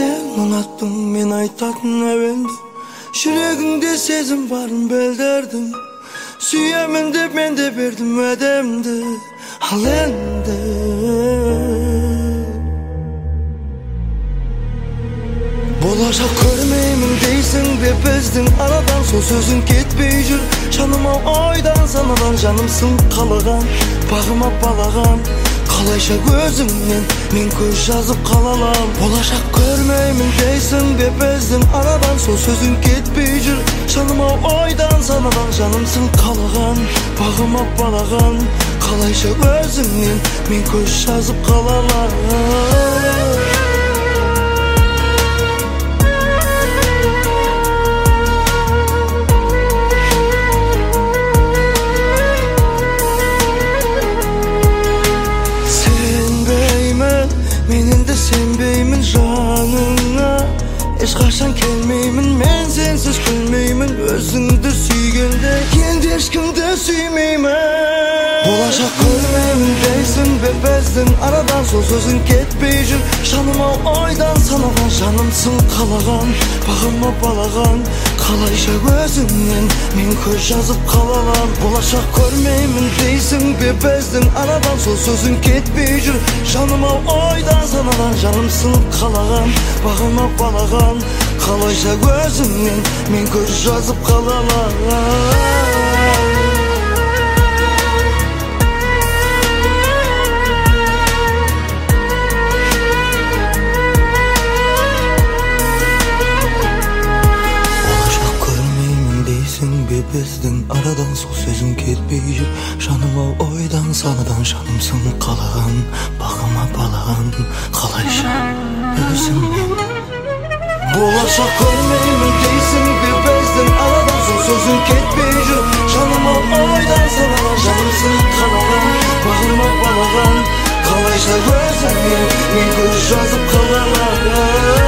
Sen unattın men aytатын әуенді, жүрегіңде сезім барын білдірдің. Сүйемін деп мен де бердім өдемді, ал енді болашақ көрмеймін дейсің бе біздің арадан, сол сөзің кетпей жүр жаныма ойдан санадан. Жанымсың қалаған, бағыма балаған, қалайша көзіңнен мен көз жазып қалалам. Болашақ көрмеймін дейсің бе біздің арадан, сол сөзің кетпей жүр жаныма ойдан санадан. Жанымсың қалаған, бағыма балаған, қалайша көзіңнен мен көз жазып қалалам. Senbeymin жаныңа, ешқашан келмеймін, мен сенсіз күлмеймін. Өзіңді сүйгенде енді ешкімді сүймеймін. Болашақ көрмеймін дейсің бе біздің арадан, сол сөзің кетпей жүр жаныма ойдан санадан. Жанымсың қалаған, бағыма балаған, қалайша өзіңнен мен көз жазып қалалам. Болашақ көрмеймін дейсің бе біздің арадан, сол сөзің кетпей жүр жаныма ойдан санадан. Жанымсың қалаған, бағыма балаған, қалайша өзіңнен мен көз жазып қалалам. Біздің арадан, сол сөзің кетпей жүр жаныма ойдан санадан. Жанымсың қалаған, бағыма балаған, қалайша өзіңнен. Болашақ көрмеймін дейсің бе біздің арадан, сол сөзің кетпей жүр жаныма ойдан санадан. Жанымсың қалаған, бағыма балаған, қалайша өзіңнен мен көз жазып қалалам.